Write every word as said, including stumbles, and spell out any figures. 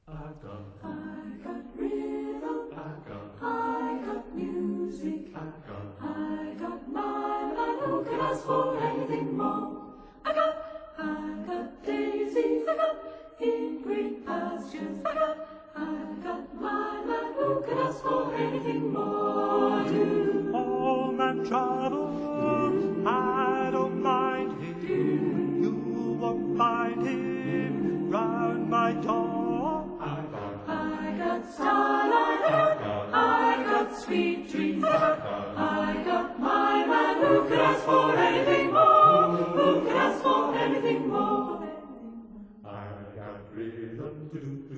I got, I got rhythm, I got, I got music, I got, I got my man who could ask for anything more. I got, I got daisies, I got in green pastures, I got, I got my man who could ask for anything more. Do Home and travel, I don't mind him. You won't find him round my door. I got, I got starlight, I got, I got sweet dreams, I got, I got my man who could ask for anything more, who could ask for anything more. I got rhythm to do.